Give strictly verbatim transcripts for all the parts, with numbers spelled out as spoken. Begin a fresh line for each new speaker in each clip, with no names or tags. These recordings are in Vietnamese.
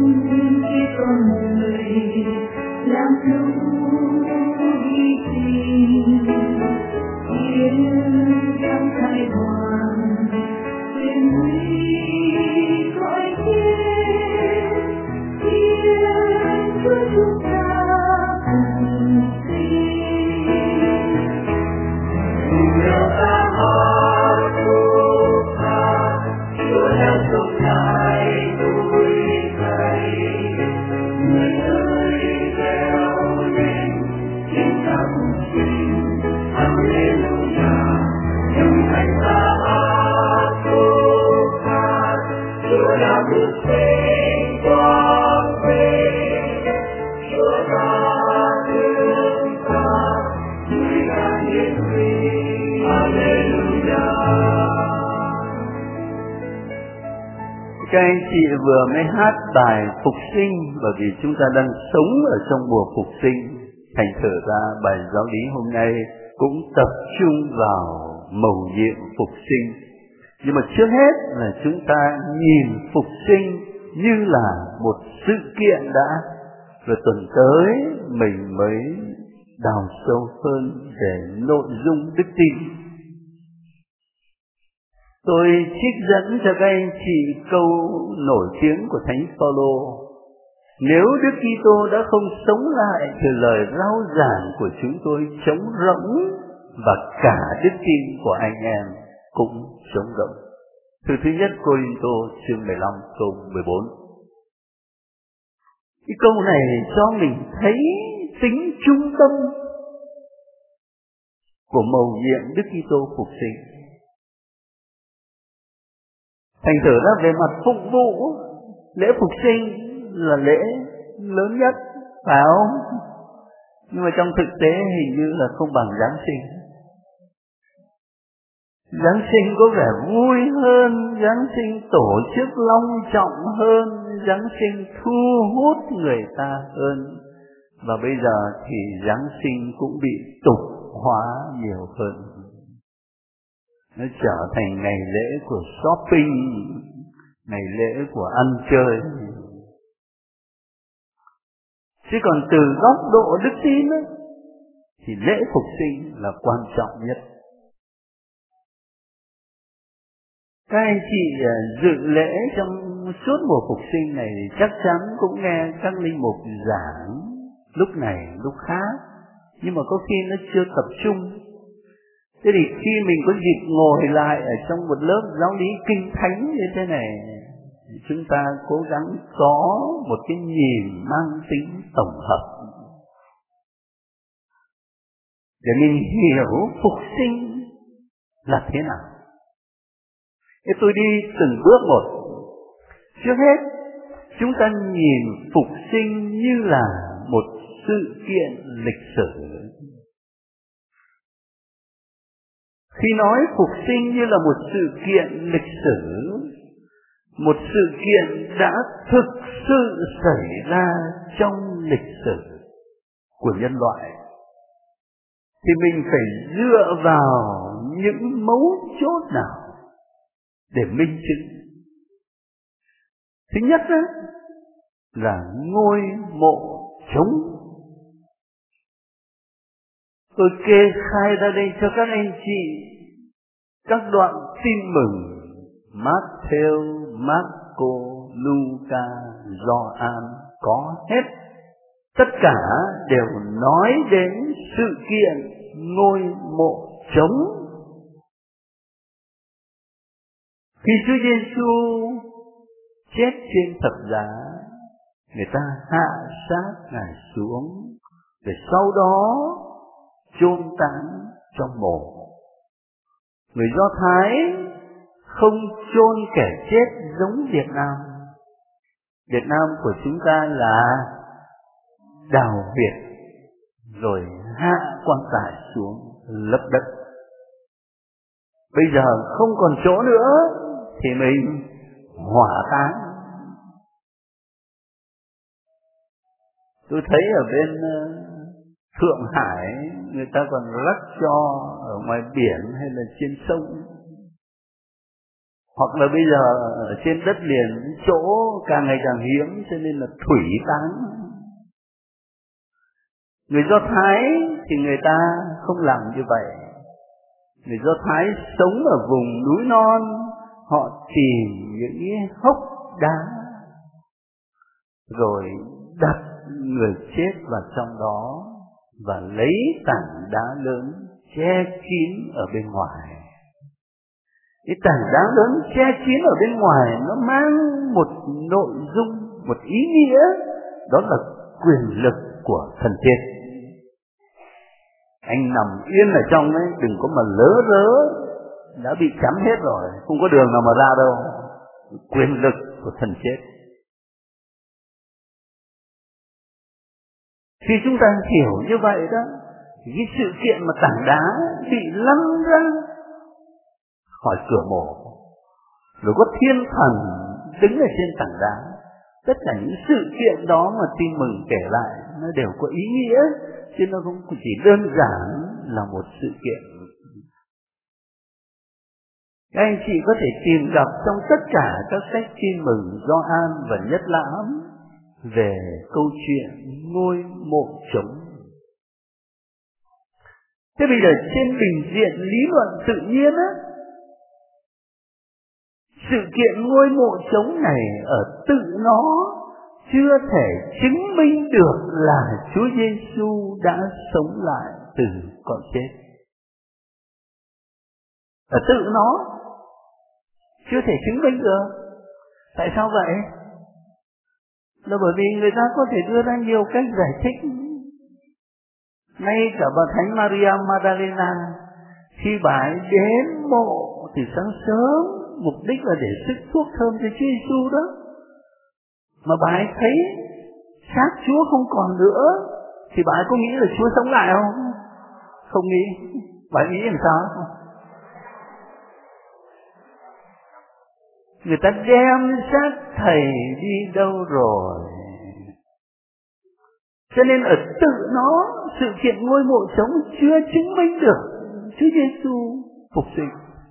chỉ con người làm dấu hy sinh yên trong thái hoàng quyền uy cõi thiên thiên chúa chúng ta cùng sinh nhờ ta hát khúc ca chúa đã sống lại tuổi thầy người ơi reo lên chúng ta cùng sinh Hallelujah trong thành ta hát khúc ca chúa đã bước sinh quang vinh chúa đã thương ta người đã hiển huy Hallelujah.
Các anh chị vừa mới hát bài phục sinh, bởi vì chúng ta đang sống ở trong mùa phục sinh. Thành thử ra bài giáo lý hôm nay cũng tập trung vào mầu nhiệm phục sinh. Nhưng mà trước hết là chúng ta nhìn phục sinh như là một sự kiện đã, rồi tuần tới mình mới đào sâu hơn về nội dung đức tin. Tôi trích dẫn cho các anh chị câu nổi tiếng của Thánh Phaolô: nếu Đức Kitô đã không sống lại thì lời rao giảng của chúng tôi trống rỗng, và cả đức tin của anh em cũng trống rỗng. Thư thứ nhất Cô-rinh-tô chương mười lăm câu mười bốn. Cái câu này cho mình thấy tính trung tâm của mầu nhiệm Đức Kitô phục sinh. Thành thử ra về mặt phục vụ, lễ phục sinh là lễ lớn nhất, phải không? Nhưng mà trong thực tế hình như là không bằng Giáng sinh. Giáng sinh có vẻ vui hơn, Giáng sinh tổ chức long trọng hơn, Giáng sinh thu hút người ta hơn. Và bây giờ thì Giáng sinh cũng bị tục hóa nhiều hơn. Nó trở thành ngày lễ của shopping, ngày lễ của ăn chơi. Chứ còn từ góc độ đức tin ấy, thì lễ phục sinh là quan trọng nhất. Các anh chị dự lễ trong suốt mùa phục sinh này thì chắc chắn cũng nghe các linh mục giảng lúc này lúc khác, nhưng mà có khi nó chưa tập trung. Thế thì khi mình có dịp ngồi lại ở trong một lớp giáo lý kinh thánh như thế này, chúng ta cố gắng có một cái nhìn mang tính tổng hợp để mình hiểu phục sinh là thế nào. Thế tôi đi từng bước một. Trước hết, chúng ta nhìn phục sinh như là một sự kiện lịch sử. Khi nói phục sinh như là một sự kiện lịch sử, một sự kiện đã thực sự xảy ra trong lịch sử của nhân loại, thì mình phải dựa vào những mấu chốt nào để minh chứng. Thứ nhất đó, là ngôi mộ trống. Tôi kê khai ra đây cho các anh chị các đoạn tin mừng Matthew, Marco, Luca, Gioan có hết. Tất cả đều nói đến sự kiện ngôi mộ trống. Khi Chúa Giêsu chết trên thập giá, người ta hạ xác Ngài xuống, rồi sau đó chôn táng trong mộ. Người Do Thái không chôn kẻ chết giống Việt Nam. Việt Nam của chúng ta là đào huyệt rồi hạ quan tài xuống lấp đất. Bây giờ không còn chỗ nữa thì mình hỏa táng. Tôi thấy ở bên Thượng Hải người ta còn rắc cho ở ngoài biển hay là trên sông. Hoặc là bây giờ ở trên đất liền chỗ càng ngày càng hiếm cho nên là thủy táng. Người Do Thái thì người ta không làm như vậy. Người Do Thái sống ở vùng núi non, họ tìm những cái hốc đá rồi đặt người chết vào trong đó và lấy tảng đá lớn che kín ở bên ngoài. Cái tảng đá lớn che kín ở bên ngoài nó mang một nội dung, một ý nghĩa, đó là quyền lực của thần chết. Anh nằm yên ở trong ấy, đừng có mà lớ rớ, đã bị chắn hết rồi, không có đường nào mà ra đâu. Quyền lực của thần chết. Khi chúng ta hiểu như vậy đó, thì cái sự kiện mà tảng đá bị lăn ra khỏi cửa mộ, rồi có thiên thần đứng ở trên tảng đá, tất cả những sự kiện đó mà Tin Mừng kể lại nó đều có ý nghĩa, chứ nó không chỉ đơn giản là một sự kiện. Các anh chị có thể tìm gặp trong tất cả các sách Tin Mừng Gioan và Nhất Lãm về câu chuyện ngôi mộ trống. Thế bây giờ trên bình diện lý luận tự nhiên á, sự kiện ngôi mộ trống này ở tự nó chưa thể chứng minh được là Chúa Giêsu đã sống lại từ cõi chết. Ở tự nó chưa thể chứng minh được. Tại sao vậy? Là bởi vì người ta có thể đưa ra nhiều cách giải thích. Ngay cả bà Thánh Maria Magdalena, khi bà ấy đến mộ từ sáng sớm, mục đích là để sức thuốc thơm cho Chúa Giêsu đó, mà bà ấy thấy xác Chúa không còn nữa, thì bà ấy có nghĩ là Chúa sống lại không? Không nghĩ. Bà ấy nghĩ làm sao? Người ta đem xác thầy đi đâu rồi? Cho nên ở tự nó, sự kiện ngôi mộ trống chưa chứng minh được Chúa Giêsu phục sinh.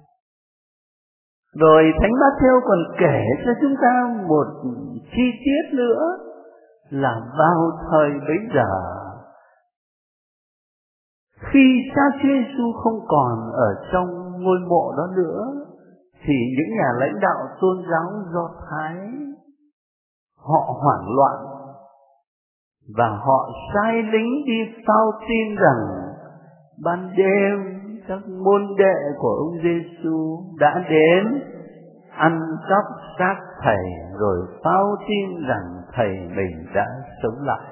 Rồi Thánh Mát-thêu còn kể cho chúng ta một chi tiết nữa là vào thời bấy giờ, khi xác Chúa Giêsu không còn ở trong ngôi mộ đó nữa, thì những nhà lãnh đạo tôn giáo Do Thái họ hoảng loạn và họ sai lính đi phao tin rằng ban đêm các môn đệ của ông Giêsu đã đến ăn cắp xác thầy, rồi phao tin rằng thầy mình đã sống lại.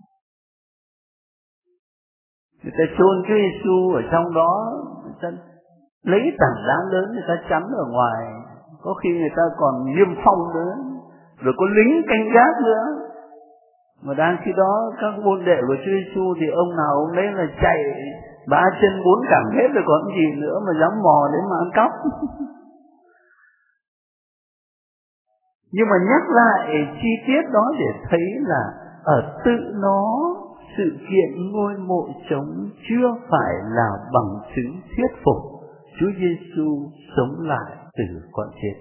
Người ta chôn Chúa Giêsu ở trong đó, người ta lấy tảng đá lớn người ta chắn ở ngoài, có khi người ta còn niêm phong nữa, rồi có lính canh gác nữa. Mà đang khi đó các môn đệ của Chúa Giêsu thì ông nào ông đấy là chạy ba chân bốn cẳng hết rồi, còn gì nữa mà dám mò đến mà ăn cắp. Nhưng mà nhắc lại chi tiết đó để thấy là ở tự nó, sự kiện ngôi mộ trống chưa phải là bằng chứng thuyết phục Chúa Giêsu sống lại từ cõi chết.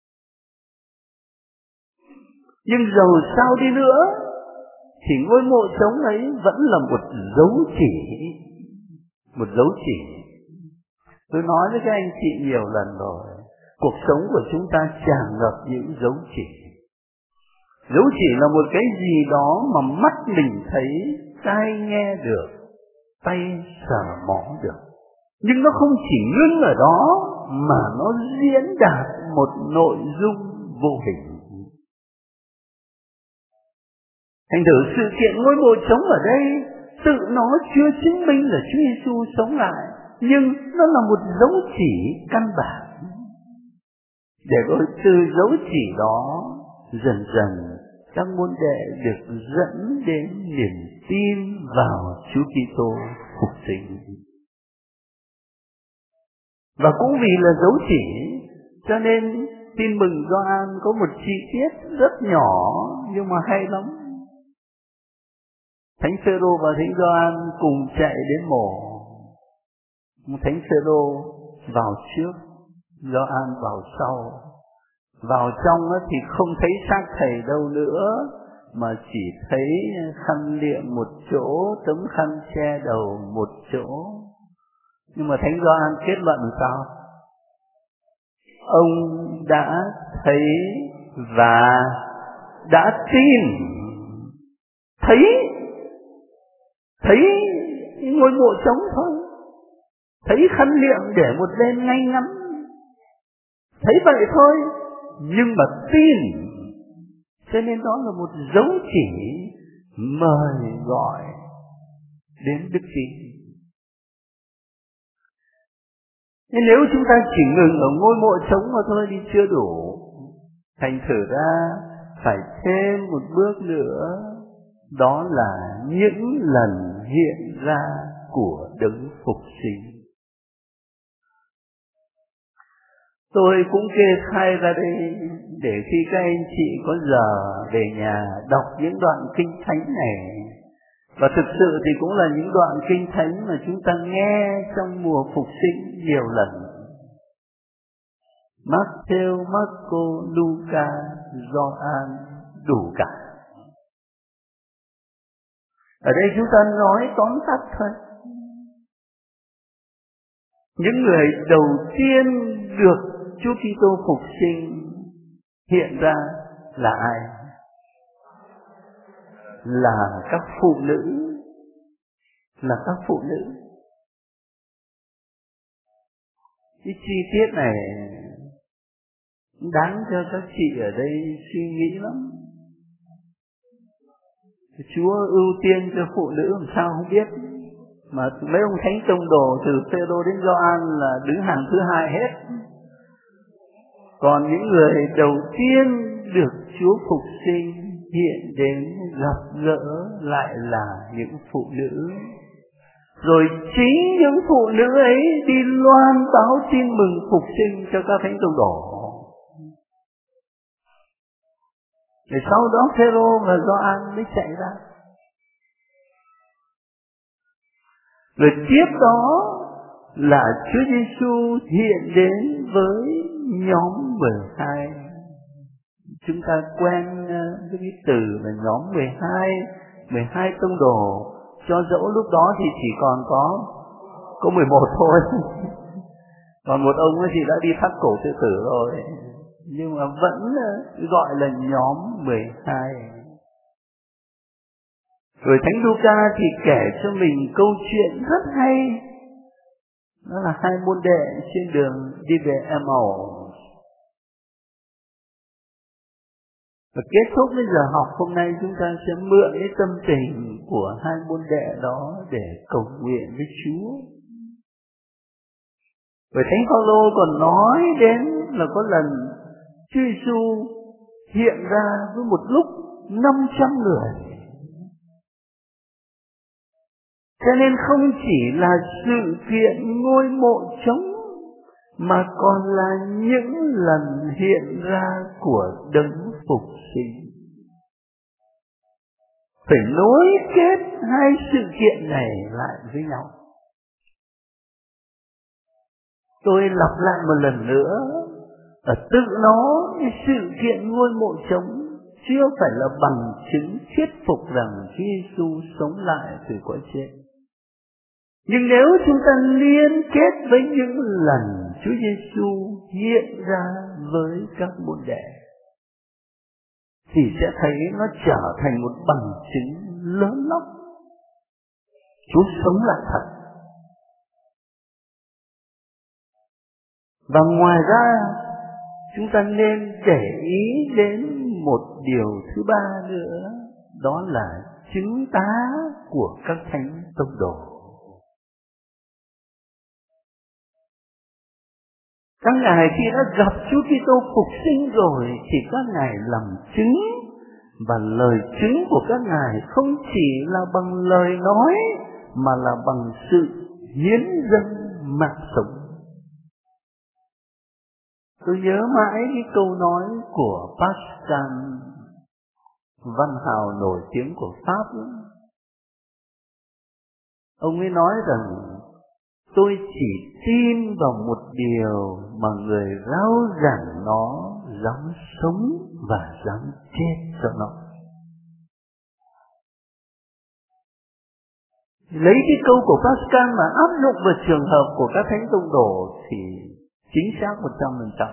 Nhưng dầu sao đi nữa thì ngôi mộ trống ấy vẫn là một dấu chỉ, một dấu chỉ. Tôi nói với các anh chị nhiều lần rồi, cuộc sống của chúng ta tràn ngập những dấu chỉ. Dấu chỉ là một cái gì đó mà mắt mình thấy, tai nghe được, tay sờ mó được. Nhưng nó không chỉ ngưng ở đó, mà nó diễn đạt một nội dung vô hình. Thành thử sự kiện ngôi mộ trống ở đây, tự nó chưa chứng minh là Chúa Giêsu sống lại, nhưng nó là một dấu chỉ căn bản. Để rồi từ dấu chỉ đó, dần dần các môn đệ được dẫn đến niềm tin vào Chúa Kitô phục sinh. Và cũng vì là dấu chỉ, cho nên Tin Mừng Gioan có một chi tiết rất nhỏ nhưng mà hay lắm. Thánh Phêrô và Thánh Gioan cùng chạy đến mộ. Thánh Phêrô vào trước, Gioan vào sau. Vào trong thì không thấy xác thầy đâu nữa, mà chỉ thấy khăn liệm một chỗ, tấm khăn che đầu một chỗ. Nhưng mà Thánh Gioan kết luận sao? Ông đã thấy và đã tin. Thấy thấy ngôi mộ trống thôi, thấy khăn liệm để một bên ngay ngắn, thấy vậy thôi, nhưng mà tin. Cho nên đó là một dấu chỉ mời gọi đến đức tin. Nhưng nếu chúng ta chỉ ngừng ở ngôi mộ trống mà thôi thì chưa đủ. Thành thử ra phải thêm một bước nữa, đó là những lần hiện ra của Đấng Phục Sinh. Tôi cũng kê khai ra đây để khi các anh chị có giờ về nhà đọc những đoạn kinh thánh này. Và thực sự thì cũng là những đoạn kinh thánh mà chúng ta nghe trong mùa phục sinh nhiều lần. Matthew, Marco, Luca, Gioan, đủ cả. Ở đây chúng ta nói tóm tắt thôi. Những người đầu tiên được Chúa Kitô phục sinh hiện ra là ai? Là các phụ nữ. Là các phụ nữ. Cái chi tiết này đáng cho các chị ở đây suy nghĩ lắm. Chúa ưu tiên cho phụ nữ làm sao không biết. Mà mấy ông thánh tông đồ từ Phêrô đến Gioan là đứng hàng thứ hai hết. Còn những người đầu tiên được Chúa phục sinh hiện đến gặp gỡ lại là những phụ nữ. Rồi chính những phụ nữ ấy đi loan báo tin mừng phục sinh cho các thánh tông đồ. Để sau đó Phêrô và Gioan mới chạy ra. Rồi tiếp đó là Chúa Giêsu hiện đến với nhóm mười hai. Chúng ta quen cái từ là nhóm mười hai, mười hai tông đồ. Cho dẫu lúc đó thì chỉ còn có có mười một thôi. Còn một ông ấy thì đã đi thắt cổ tự tử rồi. Nhưng mà vẫn gọi là nhóm mười hai. Rồi Thánh Luca thì kể cho mình câu chuyện rất hay. Đó là hai môn đệ trên đường đi về Emmaus. Và kết thúc với giờ học hôm nay chúng ta sẽ mượn cái tâm tình của hai môn đệ đó để cầu nguyện với Chúa. Và Thánh Phaolô còn nói đến là có lần Chúa Giêsu hiện ra với một lúc năm trăm người. Cho nên không chỉ là sự kiện ngôi mộ trống, mà còn là những lần hiện ra của Đấng Phục Sinh. Phải nối kết hai sự kiện này lại với nhau. Tôi lặp lại một lần nữa, ở tự nó cái sự kiện ngôi mộ trống chưa phải là bằng chứng thuyết phục rằng Chúa Giêsu sống lại từ cõi chết. Nhưng nếu chúng ta liên kết với những lần Chúa Giêsu hiện ra với các môn đệ, thì sẽ thấy nó trở thành một bằng chứng lớn lắm. Chúa sống lại thật. Và ngoài ra, chúng ta nên để ý đến một điều thứ ba nữa, đó là chứng tá của các thánh tông đồ. Các ngài khi đã gặp Chúa Kitô phục sinh rồi thì các ngài làm chứng, và lời chứng của các ngài không chỉ là bằng lời nói mà là bằng sự hiến dâng mạng sống. Tôi nhớ mãi cái câu nói của Pascal, văn hào nổi tiếng của Pháp. Ông ấy nói rằng tôi chỉ tin vào một điều mà người rao giảng nó dám sống và dám chết cho nó. Lấy cái câu của Pascal mà áp dụng vào trường hợp của các thánh tông đồ thì chính xác một trăm phần trăm.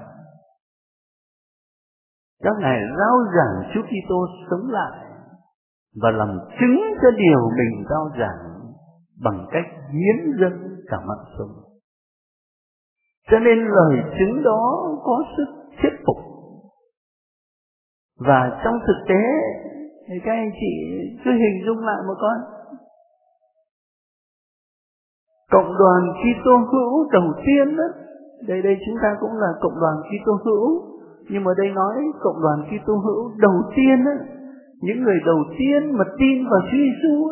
Các ngài rao giảng Chúa Kitô sống lại và làm chứng cho điều mình rao giảng bằng cách hiến dâng cả mạng sống. Cho nên lời chứng đó có sức thuyết phục. Và trong thực tế thì các anh chị cứ hình dung lại một con. Cộng đoàn Kitô hữu đầu tiên đó, đây đây chúng ta cũng là cộng đoàn Kitô hữu, nhưng mà đây nói cộng đoàn Kitô hữu đầu tiên đó, những người đầu tiên mà tin vào Chúa Giêsu,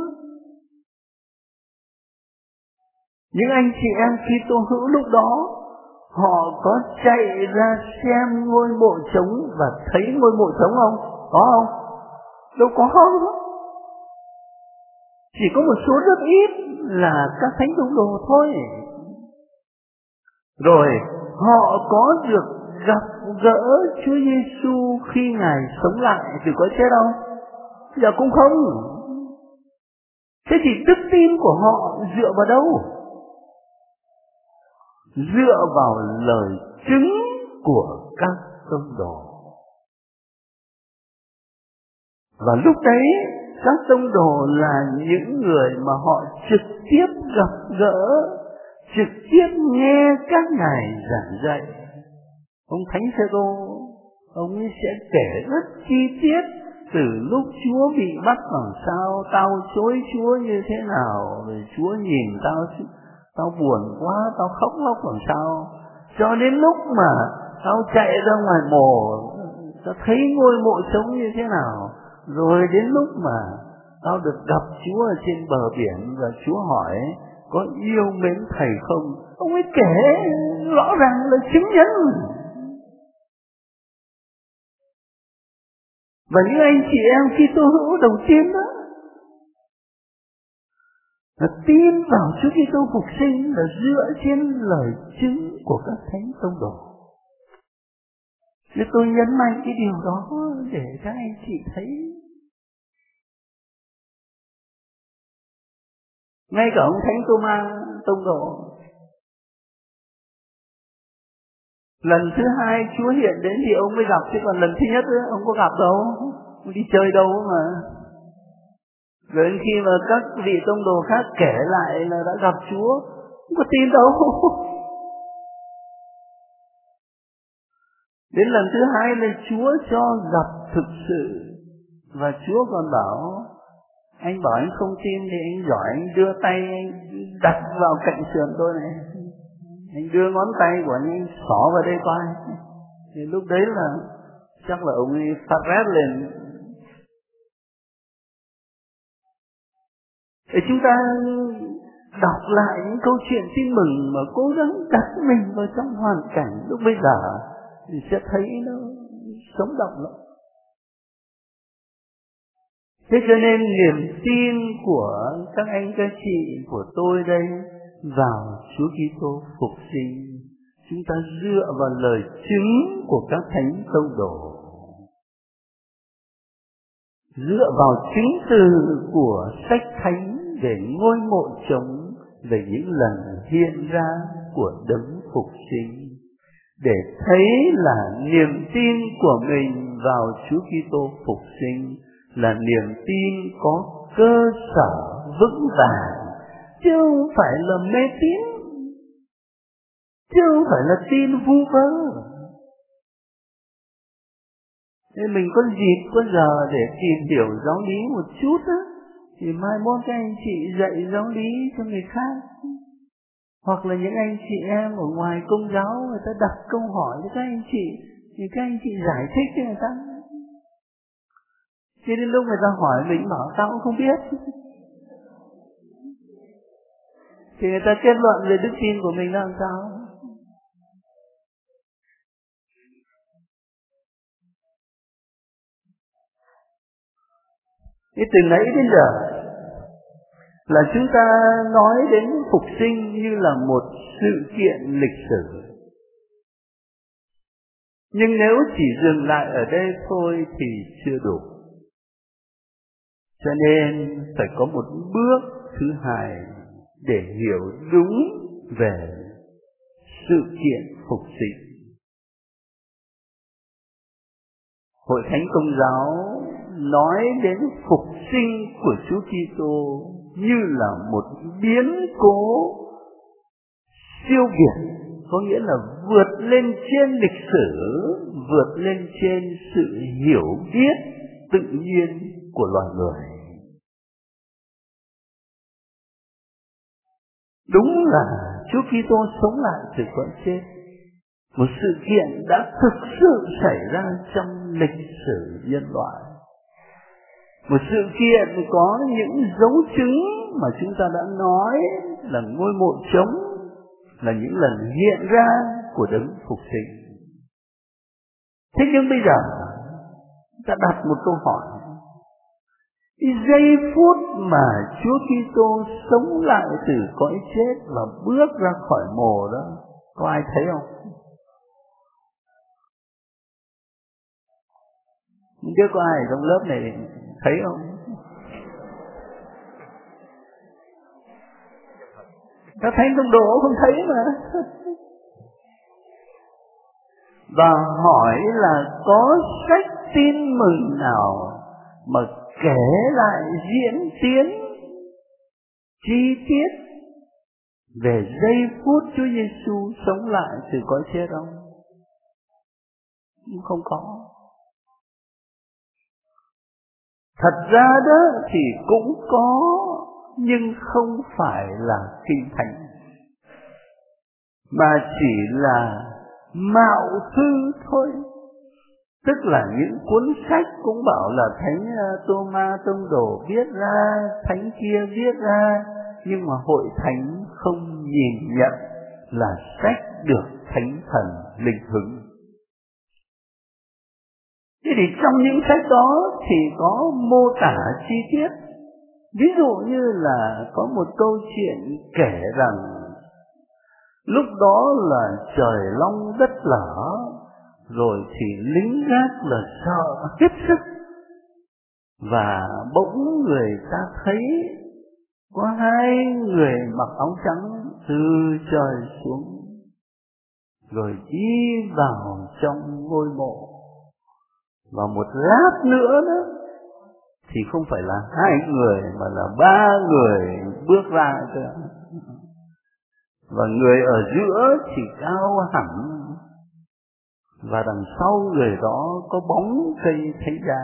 những anh chị em Kitô hữu lúc đó họ có chạy ra xem ngôi mộ trống và thấy ngôi mộ trống không? Có không? Đâu có không? Chỉ có một số rất ít là các thánh tông đồ thôi. Rồi họ có được gặp gỡ Chúa Giêsu khi Ngài sống lại từ cõi chết không? Giờ cũng không. Thế thì đức tin của họ dựa vào đâu? Dựa vào lời chứng của các tông đồ. Và lúc đấy các tông đồ là những người mà họ trực tiếp gặp gỡ, trực tiếp nghe các ngài giảng dạy. Ông Thánh Phêrô, ông ấy sẽ kể rất chi tiết từ lúc Chúa bị bắt làm sao, tao chối Chúa như thế nào, rồi Chúa nhìn tao, tao buồn quá, tao khóc lóc làm sao, cho đến lúc mà tao chạy ra ngoài mồ, tao thấy ngôi mộ trống như thế nào, rồi đến lúc mà tao được gặp Chúa ở trên bờ biển và Chúa hỏi có yêu mến thầy không, ông ấy kể rõ ràng là chứng nhân. Và những anh chị em Kitô hữu đầu tiên đó là tin vào Chúa Kitô phục sinh là dựa trên lời chứng của các thánh tông đồ. Nên tôi nhấn mạnh cái điều đó để các anh chị thấy. Ngay cả ông Thánh Tô-ma tông đồ, lần thứ hai Chúa hiện đến thì ông mới gặp, chứ còn lần thứ nhất ấy, ông có gặp đâu, ông đi chơi đâu mà. Rồi khi mà các vị tông đồ khác kể lại là đã gặp Chúa, không có tin đâu. Đến lần thứ hai là Chúa cho gặp thực sự, và Chúa còn bảo, anh bảo anh không tin thì anh giỏi, anh đưa tay anh đặt vào cạnh sườn tôi này, anh đưa ngón tay của anh, anh xỏ vào đây coi. Thì lúc đấy là chắc là ông ấy phát rét lên. Để chúng ta đọc lại những câu chuyện tin mừng mà cố gắng đặt mình vào trong hoàn cảnh lúc bây giờ thì sẽ thấy nó sống động lắm. Thế cho nên niềm tin của các anh các chị, của tôi đây vào Chúa Kitô phục sinh, chúng ta dựa vào lời chứng của các thánh tông đồ, dựa vào chứng từ của sách thánh về ngôi mộ trống, về những lần hiện ra của đấng phục sinh, để thấy là niềm tin của mình vào Chúa Kitô phục sinh là niềm tin có cơ sở vững vàng, chứ không phải là mê tín, chứ không phải là tin vu vơ. Nên mình có dịp, có giờ để tìm hiểu giáo lý một chút á, thì mai mốt các anh chị dạy giáo lý cho người khác. Hoặc là những anh chị em ở ngoài công giáo, người ta đặt câu hỏi cho các anh chị, thì các anh chị giải thích cho người ta. Thế đến lúc người ta hỏi mình bảo tao cũng không biết, thì người ta kết luận về đức tin của mình là làm sao? Thế từ nãy đến giờ là chúng ta nói đến phục sinh như là một sự kiện lịch sử. Nhưng nếu chỉ dừng lại ở đây thôi thì chưa đủ. Cho nên phải có một bước thứ hai để hiểu đúng về sự kiện phục sinh. Hội Thánh Công giáo nói đến phục sinh của Chúa Kitô như là một biến cố siêu việt, có nghĩa là vượt lên trên lịch sử, vượt lên trên sự hiểu biết tự nhiên của loài người. Đúng là Chúa Kitô sống lại từ cõi chết, một sự kiện đã thực sự xảy ra trong lịch sử nhân loại, một sự kiện có những dấu chứng mà chúng ta đã nói là ngôi mộ trống, là những lần hiện ra của đấng phục sinh. Thế nhưng bây giờ ta đặt một câu hỏi: cái giây phút mà Chúa Kitô sống lại từ cõi chết và bước ra khỏi mồ đó, có ai thấy không? Không biết có ai trong lớp này thấy không? Các thánh tông đồ không thấy mà. Và hỏi là có sách tin mừng nào mà kể lại diễn tiến chi tiết về giây phút Chúa Giêsu sống lại từ cõi chết không? Không có. Thật ra đó thì cũng có, nhưng không phải là kinh thánh, mà chỉ là mạo thư thôi. Tức là những cuốn sách cũng bảo là Thánh Tô-ma Tông Đồ viết ra, Thánh kia viết ra, nhưng mà Hội Thánh không nhìn nhận là sách được Thánh Thần linh hứng. Thế thì trong những sách đó thì có mô tả chi tiết. Ví dụ như là có một câu chuyện kể rằng lúc đó là trời long đất lở, rồi thì lính gác là sợ hết sức, và bỗng người ta thấy có hai người mặc áo trắng từ trời xuống, rồi đi vào trong ngôi mộ. Và một lát nữa đó thì không phải là hai người mà là ba người bước ra cơ. Và người ở giữa thì cao hẳn, và đằng sau người đó có bóng cây thánh giá.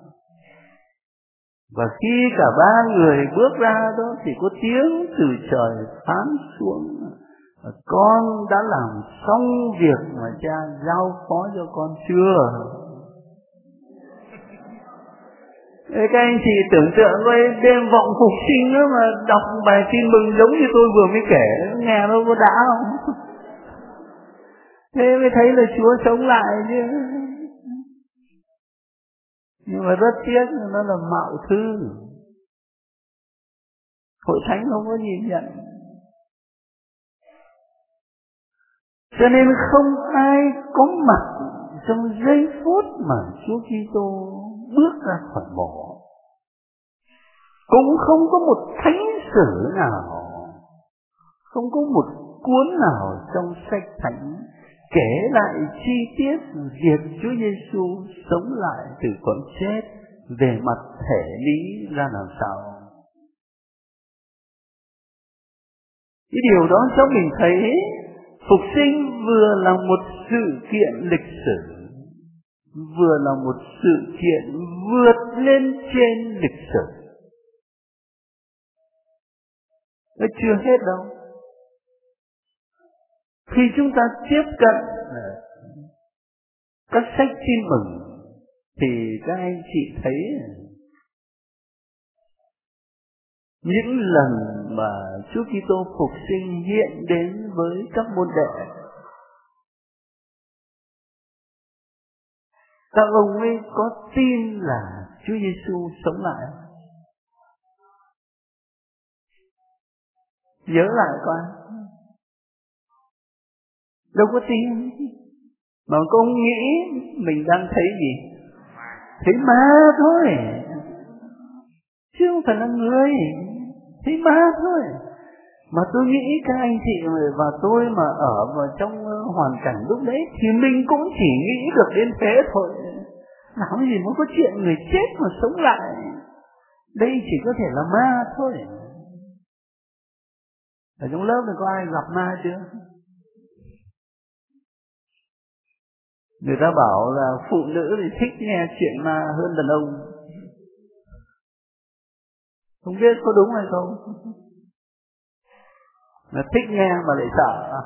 Và khi cả ba người bước ra đó thì có tiếng từ trời phán xuống: con đã làm xong việc mà cha giao phó cho con chưa? Thế các anh chị tưởng tượng với đêm vọng phục sinh đó mà đọc bài tin mừng giống như tôi vừa mới kể, nghe nó có đã không? Thế mới thấy là Chúa sống lại chứ. Nhưng mà rất tiếc nó là mạo thư, Hội Thánh không có nhìn nhận. Cho nên không ai có mặt trong giây phút mà Chúa Kitô bước ra khỏi mộ. Cũng không có một thánh sử nào, không có một cuốn nào trong sách thánh kể lại chi tiết việc Chúa Giêsu sống lại từ cõi chết về mặt thể lý ra làm sao. Cái điều đó cho mình thấy phục sinh vừa là một sự kiện lịch sử, vừa là một sự kiện vượt lên trên lịch sử. Nó chưa hết đâu. Khi chúng ta tiếp cận các sách tin mừng thì các anh chị thấy những lần mà Chúa Kitô phục sinh hiện đến với các môn đệ, các ông ấy có tin là Chúa Giêsu sống lại. Nhớ lại coi, đâu có tin. Mà có ông nghĩ mình đang thấy gì? Thấy ma thôi, chứ không phải là người. Thấy ma thôi. Mà tôi nghĩ các anh chị và tôi mà ở vào trong hoàn cảnh lúc đấy thì mình cũng chỉ nghĩ được đến thế thôi. Làm gì mới có chuyện người chết mà sống lại. Đây chỉ có thể là ma thôi. Ở trong lớp này có ai gặp ma chưa? Người ta bảo là phụ nữ thì thích nghe chuyện ma hơn đàn ông. Không biết có đúng hay không? Là thích nghe mà lại sợ.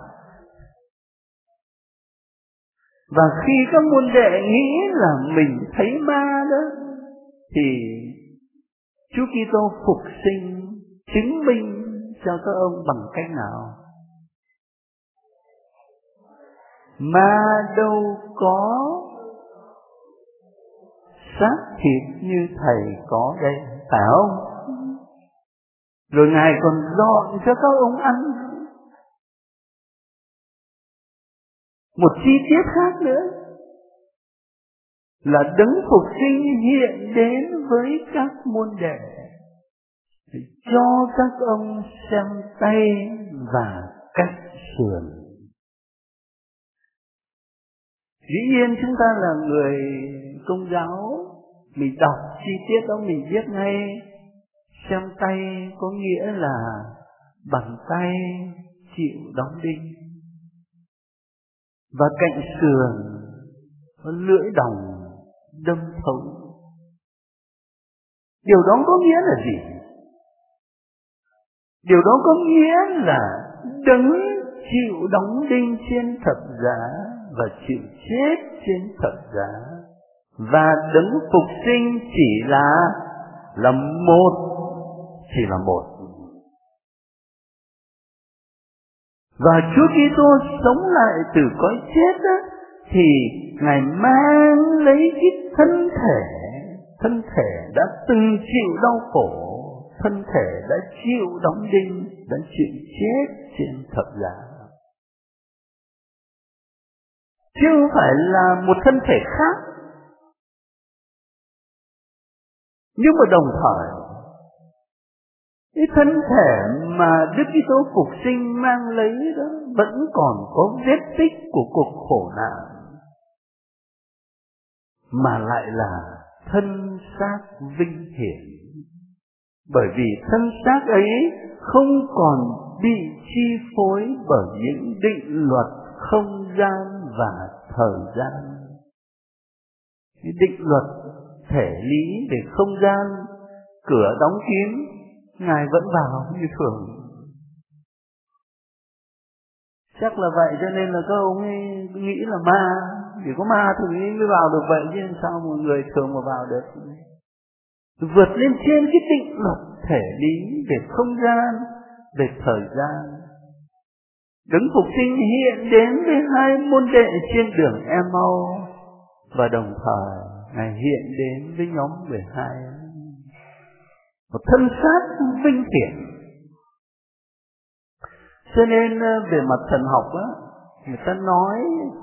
Và khi các môn đệ nghĩ là mình thấy ma đó, thì Chúa Kitô phục sinh chứng minh cho các ông bằng cách nào? Ma đâu có xác thịt như thầy có đây, phải không? Rồi Ngài còn dọn cho các ông ăn. Một chi tiết khác nữa là Đấng Phục Sinh hiện đến với các môn đệ, cho các ông xem tay và cách sườn. Dĩ nhiên chúng ta là người Công giáo, mình đọc chi tiết đó mình biết ngay. Xem tay có nghĩa là bàn tay chịu đóng đinh, và cạnh sườn có lưỡi đồng đâm thấu. Điều đó có nghĩa là gì? Điều đó có nghĩa là Đấng chịu đóng đinh trên thập giá và chịu chết trên thập giá, và Đấng Phục Sinh chỉ là là một, chỉ là một. Và Chúa Kitô sống lại từ cõi chết đó, thì Ngài mang lấy cái thân thể, thân thể đã từng chịu đau khổ, thân thể đã chịu đóng đinh, đã chịu chết trên thập giá. Chứ không phải là một thân thể khác. Nhưng mà đồng thời, cái thân thể mà Đức Kitô Phục Sinh mang lấy đó vẫn còn có vết tích của cuộc khổ nạn, mà lại là thân xác vinh hiển. Bởi vì thân xác ấy không còn bị chi phối bởi những định luật không gian và thời gian. Cái định luật thể lý về không gian, cửa đóng kín, Ngài vẫn vào như thường. Chắc là vậy cho nên là các ông ấy nghĩ là ma, chỉ có ma thì mới vào được vậy, chứ sao một người thường mà vào được. Vượt lên trên cái định luật thể lý về không gian, về thời gian. Đấng Phục Sinh hiện đến với hai môn đệ trên đường Emau, và đồng thời Ngài hiện đến với nhóm mười hai, một thân xác vinh hiển. Cho nên về mặt thần học á, người ta nói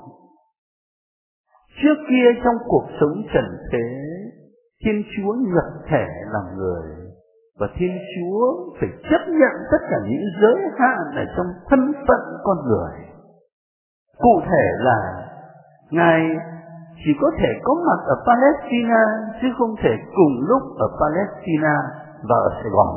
trước kia trong cuộc sống trần thế, Thiên Chúa nhập thể làm người, và Thiên Chúa phải chấp nhận tất cả những giới hạn ở trong thân phận con người. Cụ thể là Ngài chỉ có thể có mặt ở Palestine, chứ không thể cùng lúc ở Palestine và ở Sài Gòn.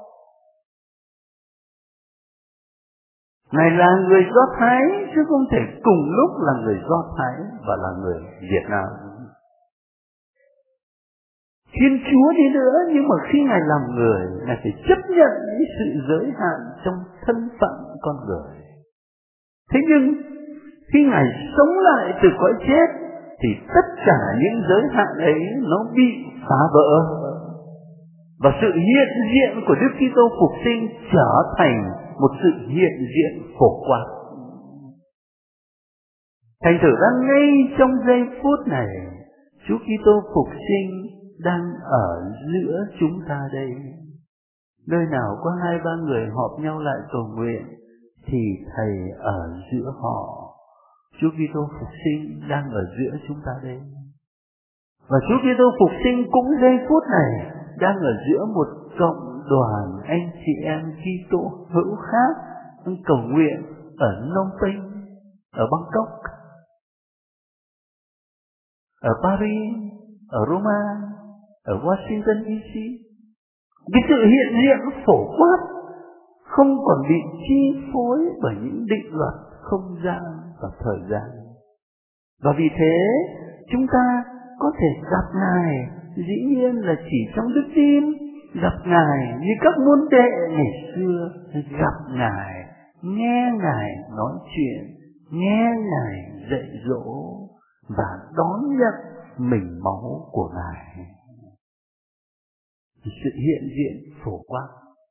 Ngài là người Do Thái, chứ không thể cùng lúc là người Do Thái và là người Việt Nam. Thiên Chúa đi nữa, nhưng mà khi Ngài làm người, Ngài phải chấp nhận những sự giới hạn trong thân phận con người. Thế nhưng khi Ngài sống lại từ cõi chết, thì tất cả những giới hạn ấy nó bị phá vỡ, và sự hiện diện của Đức Kitô Phục Sinh trở thành một sự hiện diện phổ quát. Thành thử ra ngay trong giây phút này, Chúa Kitô Phục Sinh đang ở giữa chúng ta đây. Nơi nào có hai ba người họp nhau lại cầu nguyện, thì Thầy ở giữa họ. Chúa Kitô phục sinh đang ở giữa chúng ta đây. Và Chúa Kitô phục sinh cũng giây phút này đang ở giữa một cộng đoàn anh chị em Kitô hữu khác đang cầu nguyện ở Phnom Penh, ở Bangkok, ở Paris, ở Roma, ở Washington đê xê. Cái sự hiện diện phổ quát không còn bị chi phối bởi những định luật không gian và thời gian. Và vì thế chúng ta có thể gặp Ngài dĩ nhiên là chỉ trong đức tin, gặp Ngài như các môn đệ ngày xưa, gặp Ngài, nghe Ngài nói chuyện, nghe Ngài dạy dỗ và đón nhận mình máu của Ngài. Sự hiện diện phổ quát.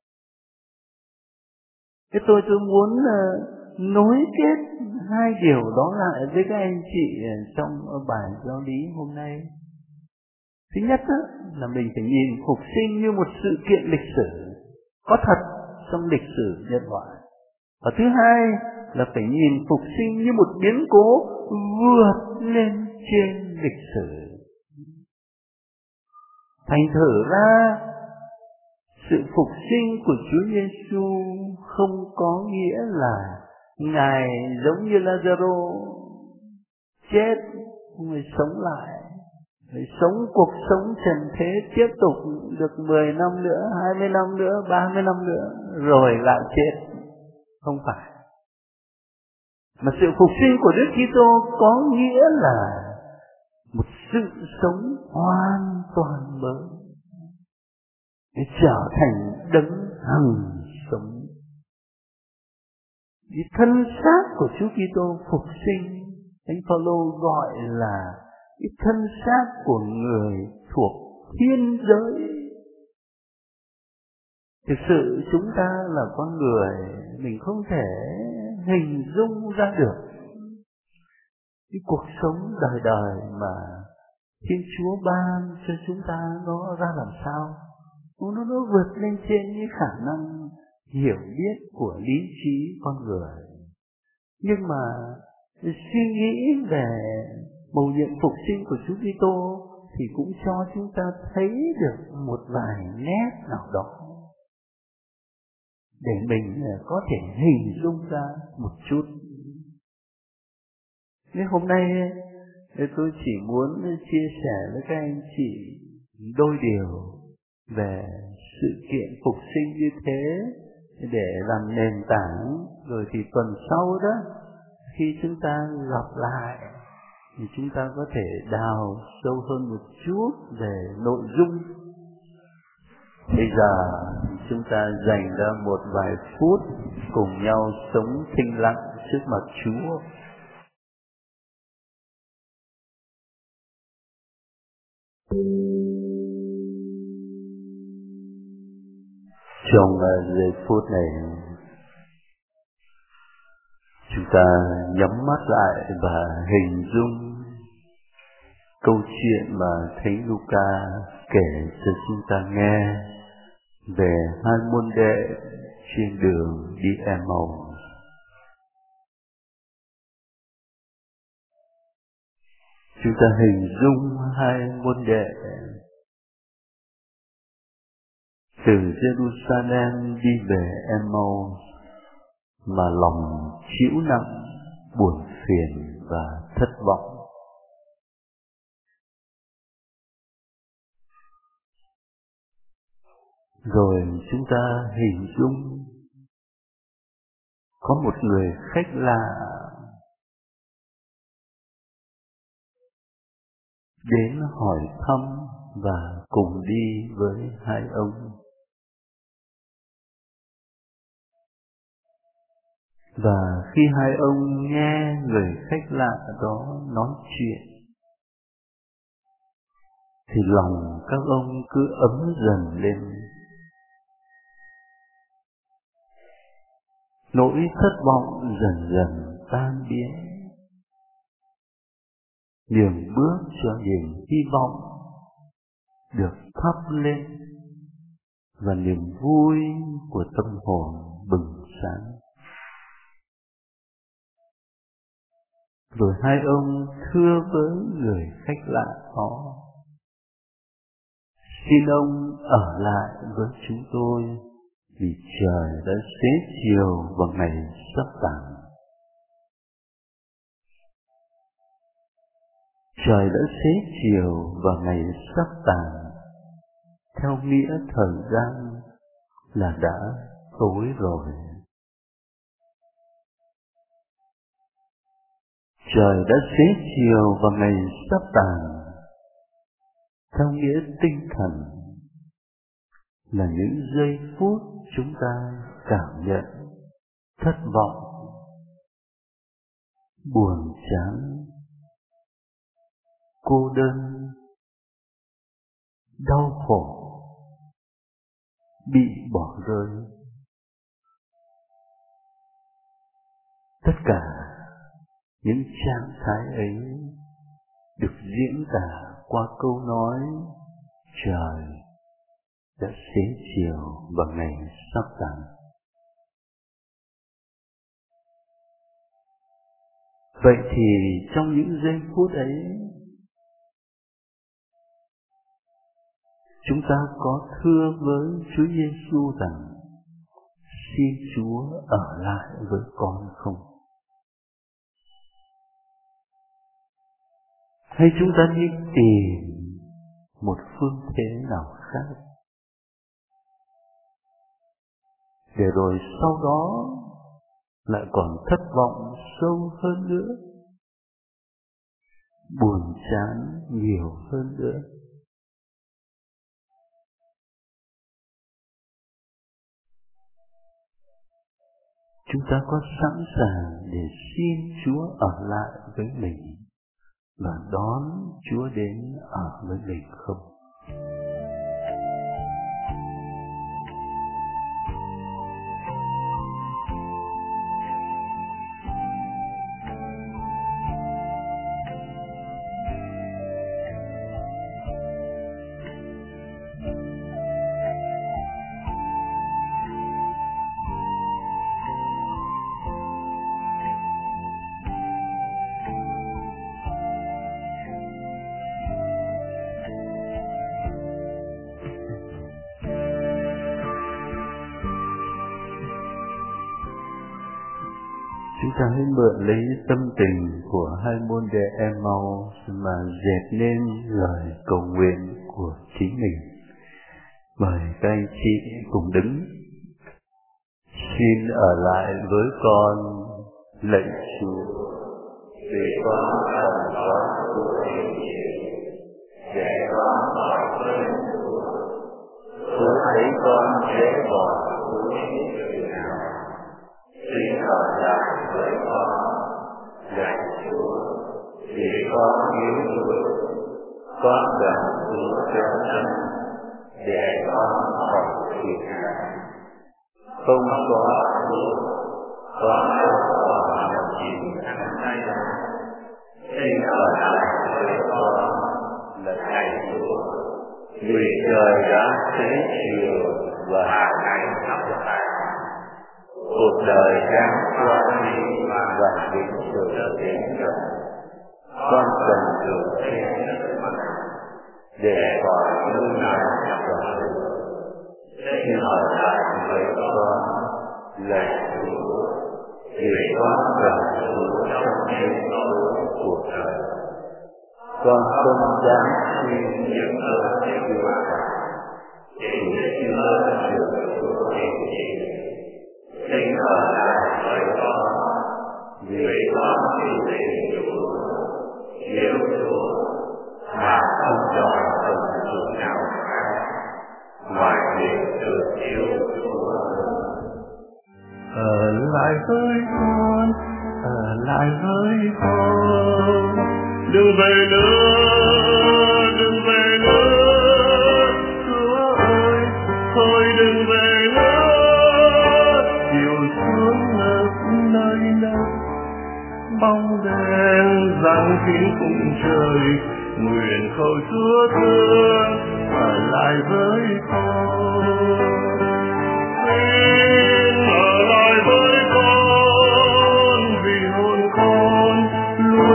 Thế tôi tôi muốn uh, nối kết hai điều đó lại với các anh chị trong bài giáo lý hôm nay. Thứ nhất đó, là mình phải nhìn phục sinh như một sự kiện lịch sử có thật trong lịch sử nhân loại. Và thứ hai là phải nhìn phục sinh như một biến cố vượt lên trên lịch sử. Thành thử ra sự phục sinh của Chúa Giêsu không có nghĩa là Ngài giống như Lazaro chết rồi sống lại, rồi sống cuộc sống trần thế tiếp tục được mười năm nữa, hai mươi năm nữa, ba mươi năm nữa rồi lại chết. Không phải. Mà sự phục sinh của Đức Kitô có nghĩa là một sự sống hoàn toàn mới, để trở thành đấng hằng sống. Vì thân xác của Chúa Kitô phục sinh, Thánh Phaolô gọi là cái thân xác của người thuộc thiên giới. Thực sự chúng ta là con người, mình không thể hình dung ra được cái cuộc sống đời đời mà Thiên Chúa ban cho chúng ta nó ra làm sao. Nó, nó vượt lên trên những khả năng hiểu biết của lý trí con người. Nhưng mà suy nghĩ về mầu nhiệm phục sinh của Chúa Kitô thì cũng cho chúng ta thấy được một vài nét nào đó để mình có thể hình dung ra một chút. Nên hôm nay tôi chỉ muốn chia sẻ với các anh chị đôi điều về sự kiện phục sinh như thế để làm nền tảng, rồi thì tuần sau đó khi chúng ta gặp lại thì chúng ta có thể đào sâu hơn một chút về nội dung. Bây giờ chúng ta dành ra một vài phút cùng nhau sống thinh lặng trước mặt Chúa. Trong giây phút này, chúng ta nhắm mắt lại và hình dung câu chuyện mà Thánh Luca kể cho chúng ta nghe về hai môn đệ trên đường đi Emmaus. Chúng ta hình dung hai môn đệ từ Jerusalem đi về Emmaus mà lòng chịu nặng, buồn phiền và thất vọng. Rồi chúng ta hình dung có một người khách lạ đến hỏi thăm và cùng đi với hai ông. Và khi hai ông nghe người khách lạ đó nói chuyện thì lòng các ông cứ ấm dần lên. Nỗi thất vọng dần dần tan biến. Nhường bước cho niềm hy vọng được thắp lên và niềm vui của tâm hồn bừng sáng. Rồi hai ông thưa với người khách lạ đó: xin ông ở lại với chúng tôi, vì trời đã xế chiều và ngày sắp tàn. Trời đã xế chiều và ngày sắp tàn, theo nghĩa thời gian là đã tối rồi. Trời đã xế chiều và ngày sắp tàn, theo nghĩa tinh thần là những giây phút chúng ta cảm nhận thất vọng, buồn chán, cô đơn, đau khổ, bị bỏ rơi. Tất cả những trạng thái ấy được diễn tả qua câu nói trời đã xế chiều và ngày sắp tàn. Vậy thì trong những giây phút ấy, chúng ta có thưa với Chúa Giêsu rằng xin Chúa ở lại với con không? Hay chúng ta đi tìm một phương thế nào khác, để rồi sau đó lại còn thất vọng sâu hơn nữa, buồn chán nhiều hơn nữa? Chúng ta có sẵn sàng để xin Chúa ở lại với mình và đón Chúa đến ở với mình không? Chúng ta hãy mượn lấy tâm tình của hai môn đệ Emmaus mà dệt nên lời cầu nguyện của chính mình. Mời các anh chị cùng đứng. Xin ở lại với con, lạy Chúa, để con cần có sự hiện diện, để con hỏi ơn Chúa. Chúa thấy con dễ bỏ Chúa chừng nào. Xin ở lại với con, lạy Chúa, để con yếu đuối, con cần Chúa kéo chân, để con khỏi thiệt hại. Không có Chúa, con không còn làm gì ăn tay. Xin ở lại với con, lạy Chúa, vì trời đã xế chiều và ngày sắp tàn. Cuộc đời đang qua đi và đến sự đến gần. Con cần được thêm nước mắt để khỏi lưu lại và lửa. Xin ở lại với con, lạy Chúa, vì con cần Chúa trong những nỗi cuộc đời. Con không dám xin những ơn Chúa cả, chỉ chưa được Chúa hiện diện. Xin ở lại với con, vì con yêu Chúa, yêu Chúa mà không chọn tình Chúa nào khác ngoài việc được yêu Chúa.
Ở lại với con, ở lại với con, đừng về nữa, đừng về nữa, Chúa ơi, thôi đừng về nữa. Chiều xuống ngập nơi đâu, bóng đèn giăng kín khung trời, nguyện cầu Chúa thương ở lại với con. Xin ở lại với con, vì hồn con luôn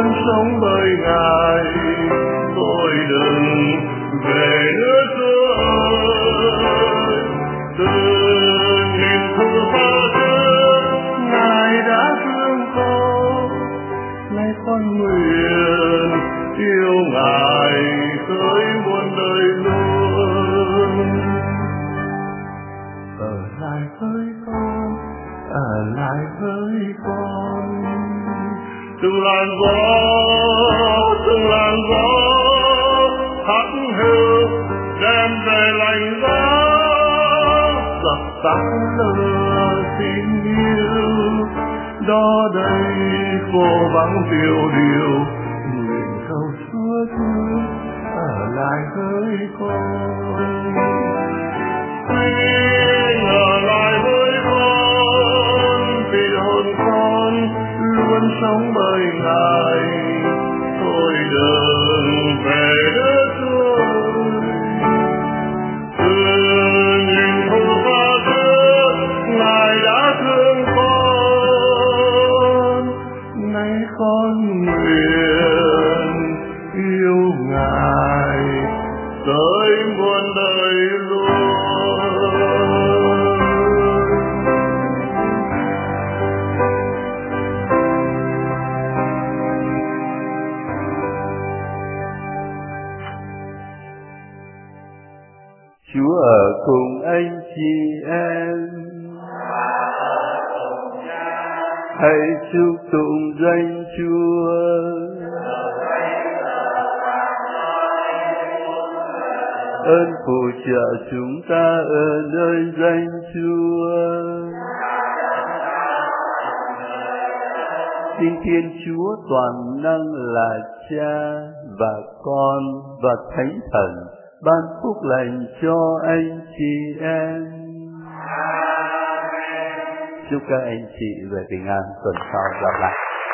với con, ở lại với con. Từng làn gió, từng làn gió hắt hiu đem về lạnh giá, dập tắt lửa tình yêu. Đó đây phố vắng tiêu điều, nguyện cầu Chúa thương ở lại với con. Xin ở lại với con, vì hồn con luôn sống bởi Ngài. Thôi đừng về đất tôi, từ nhìn thu qua trước Ngài đã thương con. Nay con nguyện yêu Ngài tới muôn đời luôn.
Chúa ở cùng anh chị em, hãy chúc tụng danh Chúa. Ơn phù trợ chúng ta ở nơi danh Chúa. Xin Thiên Chúa toàn năng là Cha và Con và Thánh Thần ban phúc lành cho anh chị em. Chúc các anh chị về bình an, tuần sau gặp lại.